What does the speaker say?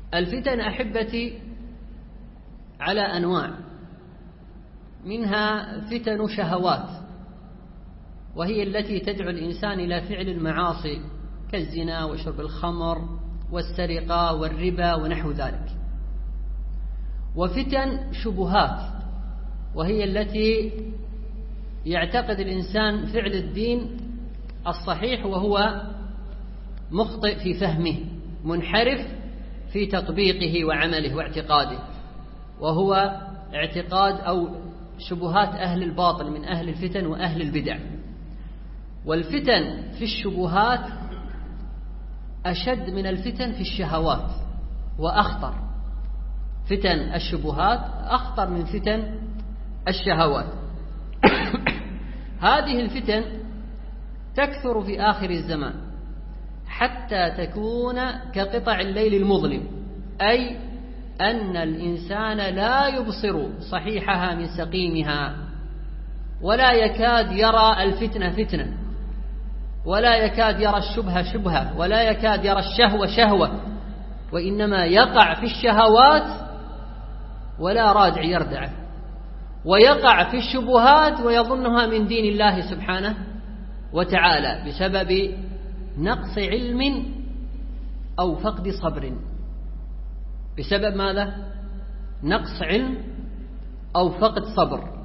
الفتن أحبتي على أنواع، منها فتن شهوات، وهي التي تدعو الإنسان إلى فعل المعاصي كالزنا وشرب الخمر والسرقة والربا ونحو ذلك. وفتن شبهات، وهي التي يعتقد الإنسان فعل الدين الصحيح وهو مخطئ في فهمه، منحرف في تطبيقه وعمله واعتقاده، وهو اعتقاد أو شبهات أهل الباطل من أهل الفتن وأهل البدع. والفتن في الشبهات أشد من الفتن في الشهوات وأخطر. فتن الشبهات أخطر من فتن الشهوات. هذه الفتن تكثر في آخر الزمان حتى تكون كقطع الليل المظلم، أي أن الإنسان لا يبصر صحيحها من سقيمها، ولا يكاد يرى الفتنة فتنة، ولا يكاد يرى الشبهة شبهة، ولا يكاد يرى الشهوة شهوة، وإنما يقع في الشهوات ولا رادع يردعه، ويقع في الشبهات ويظنها من دين الله سبحانه وتعالى بسبب نقص علم أو فقد صبر. بسبب ماذا؟ نقص علم أو فقد صبر.